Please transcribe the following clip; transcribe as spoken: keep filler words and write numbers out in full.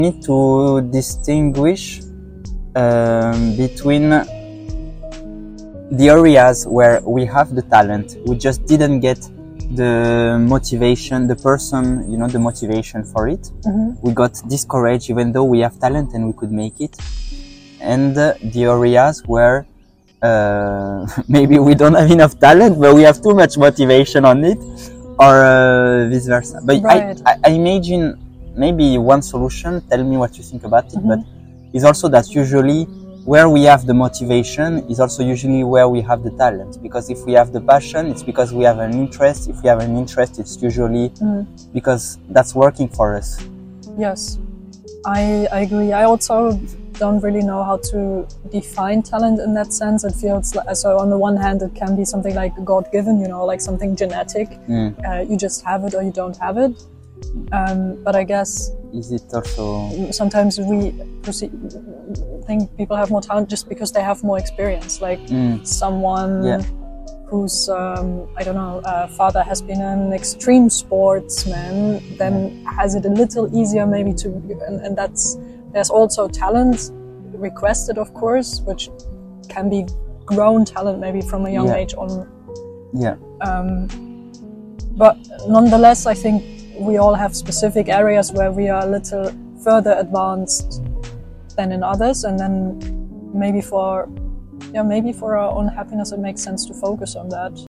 need to distinguish um, between the areas where we have the talent, we just didn't get the motivation, the person, you know, the motivation for it. Mm-hmm. We got discouraged even though we have talent and we could make it. And uh, the areas where uh, maybe we don't have enough talent, but we have too much motivation on it, or uh, vice versa. But Right. I, I, I imagine maybe one solution, tell me what you think about it, Mm-hmm. but is also that usually where we have the motivation is also usually where we have the talent. Because if we have the passion, it's because we have an interest. If we have an interest, it's usually Mm. because that's working for us. Yes, I, I agree. I also don't really know how to define talent in that sense. It feels like, so on the one hand, it can be something like God-given, you know, like something genetic. Mm. Uh, you just have it or you don't have it. Um, but I guess Is it also... sometimes we perceive, think people have more talent just because they have more experience. Like Mm. someone Yeah. whose, um, I don't know, uh, father has been an extreme sportsman, then has it a little easier maybe to, and, and that's, there's also talent requested, of course, which can be grown talent maybe from a young Yeah. age on. Yeah. Um, but nonetheless, I think we all have specific areas where we are a little further advanced than in others, and then maybe for, yeah, maybe for our own happiness, it makes sense to focus on that.